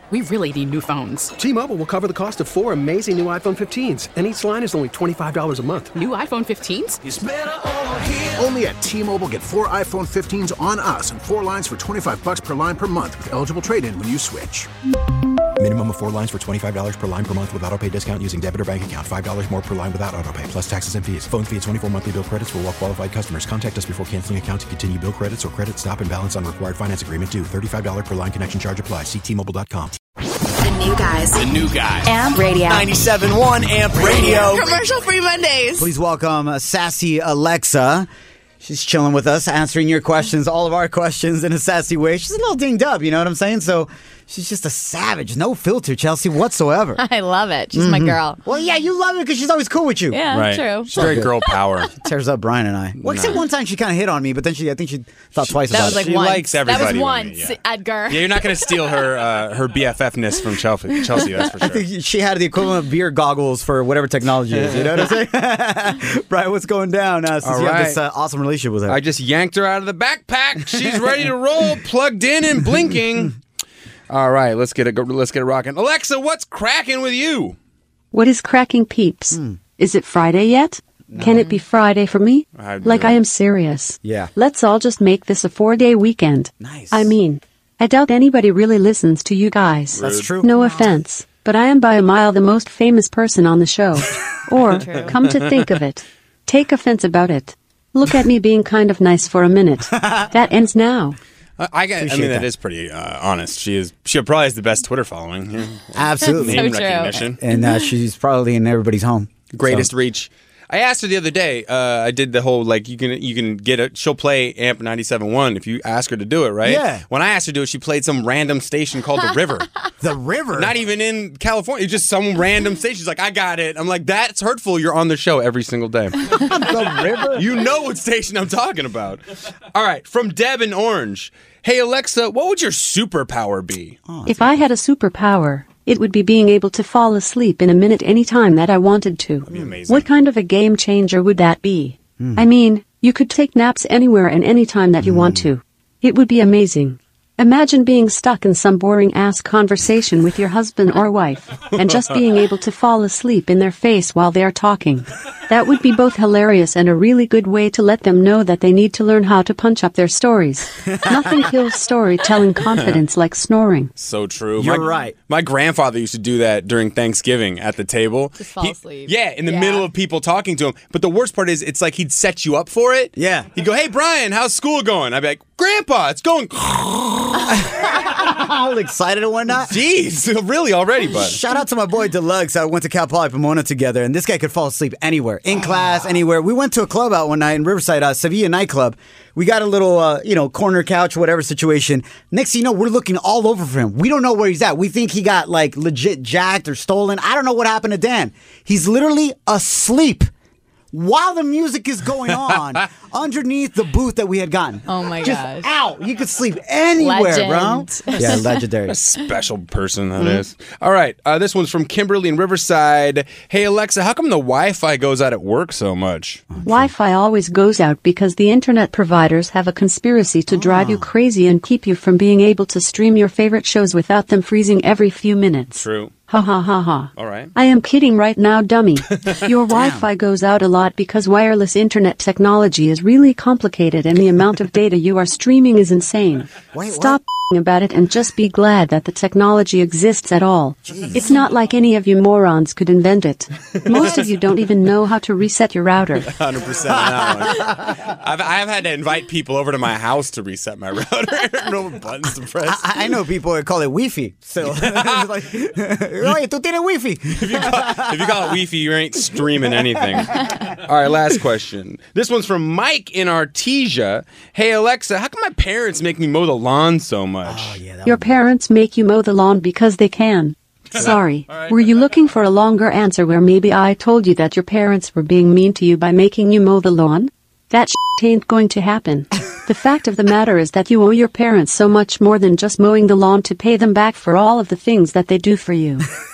We really need new phones. T-Mobile will cover the cost of 4 amazing new iPhone 15s, and each line is only $25 a month. New iPhone 15s? It's better over here. Only at T-Mobile, get 4 iPhone 15s on us and 4 lines for $25 per line per month with eligible trade-in when you switch. Minimum of 4 lines for $25 per line per month with autopay discount using debit or bank account. $5 more per line without autopay, plus taxes and fees. Phone fee at 24 monthly bill credits for well-qualified customers. Contact us before canceling account to continue bill credits or credit stop and balance on required finance agreement due. $35 per line connection charge applies. See T-Mobile.com. The new guys. The new guy. Amp Radio. 97.1 Amp Radio. Commercial-free Mondays. Please welcome Sassy Alexa. She's chilling with us, answering your questions, all of our questions in a sassy way. She's a little dinged up, you know what I'm saying? So she's just a savage. No filter, Chelsea, whatsoever. I love it. She's my girl. Well, yeah, you love it because she's always cool with you. Yeah, Right. true. She's very girl power. She tears up Brian and I. Well, except one time she kind of hit on me, but then I think she thought twice That about was like it. She once. likes everybody That was with once, me, yeah. Edgar. Yeah, you're not going to steal her BFF-ness from Chelsea, that's for I sure. think she had the equivalent of beer goggles for whatever technology is. You know what I'm saying? Brian, what's going down since All you have right. this awesome relationship with her? I just yanked her out of the backpack. She's ready to roll, plugged in and blinking. All right, let's get it rocking. Alexa, what's cracking with you? What is cracking, peeps? Is it Friday yet? Can it be Friday for me? I am serious. Yeah. Let's all just make this a 4-day weekend. Nice. I mean, I doubt anybody really listens to you guys. That's true. No offense, but I am by a mile the most famous person on the show. Or, come to think of it, take offense about it. Look at me being kind of nice for a minute. That ends now. I mean, that is pretty honest. She probably has the best Twitter following. Yeah. Absolutely. Name So true. recognition. And she's probably in everybody's home. Greatest So- reach. I asked her the other day. I did the whole you can get it. She'll play Amp 97.1 if you ask her to do it, right? Yeah. When I asked her to do it, she played some random station called The River. The River? Not even in California. It's just some random station. She's like, I got it. I'm like, that's hurtful. You're on the show every single day. The River? You know what station I'm talking about. All right, from Deb in Orange. Hey Alexa, what would your superpower be? If I had a superpower, it would be being able to fall asleep in a minute anytime that I wanted to. That'd be amazing. What kind of a game changer would that be? I mean, you could take naps anywhere and anytime that you want to. It would be amazing. Imagine being stuck in some boring-ass conversation with your husband or wife, and just being able to fall asleep in their face while they are talking. That would be both hilarious and a really good way to let them know that they need to learn how to punch up their stories. Nothing kills storytelling confidence like snoring. So true. You're right. My grandfather used to do that during Thanksgiving at the table. Just fall asleep. Yeah, in the middle of people talking to him. But the worst part is, it's like he'd set you up for it. Yeah. He'd go, hey, Brian, how's school going? I'd be like, Grandpa, it's going. All excited and whatnot. Jeez, really already, bud. Shout out to my boy Deluxe. I went to Cal Poly Pomona together, and this guy could fall asleep anywhere, in class, anywhere. We went to a club out one night in Riverside, Sevilla nightclub. We got a little, corner couch, whatever situation. Next thing you know, we're looking all over for him. We don't know where he's at. We think he got legit jacked or stolen. I don't know what happened to Dan. He's literally asleep while the music is going on underneath the booth that we had gotten. Oh my Just gosh. out. You could sleep anywhere, Legend. bro. Yeah, legendary. A special person that is. All right, this one's from Kimberly in Riverside. Hey, Alexa, how come the Wi-Fi goes out at work so much? Wi-Fi always goes out because the internet providers have a conspiracy to drive you crazy and keep you from being able to stream your favorite shows without them freezing every few minutes. True. Ha ha ha ha. All right. I am kidding right now, dummy. Your Wi-Fi goes out a lot because wireless internet technology is really complicated and the amount of data you are streaming is insane. Wait, Stop about it and just be glad that the technology exists at all. It's not like any of you morons could invent it. Most of you don't even know how to reset your router. 100% on that one. I've had to invite people over to my house to reset my router. No buttons to press. I know people that call it Wi-Fi. So, oye, tú tienes Wi-Fi. If you call it Wi-Fi, you ain't streaming anything. All right, last question. This one's from Mike in Artesia. Hey, Alexa, how come my parents make me mow the lawn so much? Your parents make you mow the lawn because they can. Sorry. Were you looking for a longer answer where maybe I told you that your parents were being mean to you by making you mow the lawn? That ain't going to happen. The fact of the matter is that you owe your parents so much more than just mowing the lawn to pay them back for all of the things that they do for you.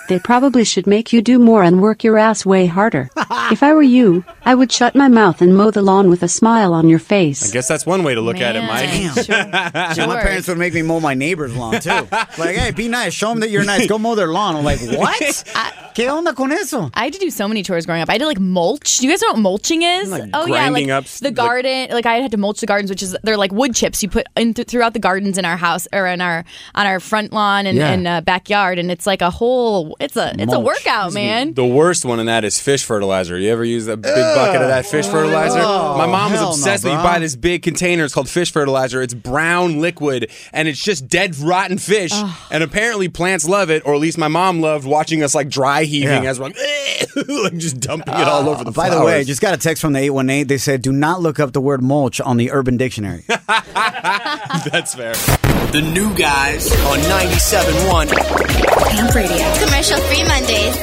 They probably should make you do more and work your ass way harder. If I were you, I would shut my mouth and mow the lawn with a smile on your face. I guess that's one way to look at it, Mike. Damn, my parents would make me mow my neighbor's lawn too. Like, hey, be nice. Show them that you're nice. Go mow their lawn. I'm like, what? ¿Qué onda con eso? I had to do so many chores growing up. I had to like mulch. Do you guys know what mulching is? Like grinding up the garden. Like I had to mulch the gardens, which is they're like wood chips you put in throughout the gardens in our house or in on our front lawn and backyard, and it's like a whole. It's a workout, man. The worst one in that is fish fertilizer. You ever use a big bucket of that fish fertilizer? My mom was obsessed with you buy this big container. It's called fish fertilizer. It's brown liquid, and it's just dead rotten fish. And apparently plants love it, or at least my mom loved watching us like dry heaving as we're like just dumping it all over the flowers. By the way, just got a text from the 818. They said, do not look up the word mulch on the Urban Dictionary. That's fair. The new guys on 97.1 Amp Radio. Commercial-free Mondays.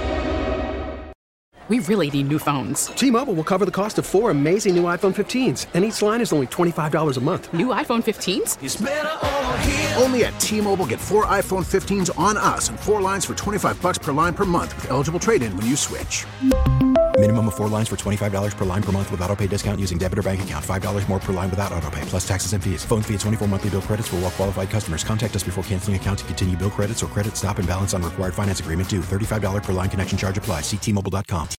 We really need new phones. T-Mobile will cover the cost of 4 amazing new iPhone 15s, and each line is only $25 a month. New iPhone 15s? It's better over here. Only at T-Mobile, get 4 iPhone 15s on us and 4 lines for $25 per line per month with eligible trade-in when you switch. Minimum of 4 lines for $25 per line per month with autopay discount using debit or bank account. $5 more per line without autopay, plus taxes and fees. Phone fee at 24 monthly bill credits for well-qualified customers. Contact us before canceling account to continue bill credits or credit stop and balance on required finance agreement due. $35 per line connection charge applies. See T-Mobile.com.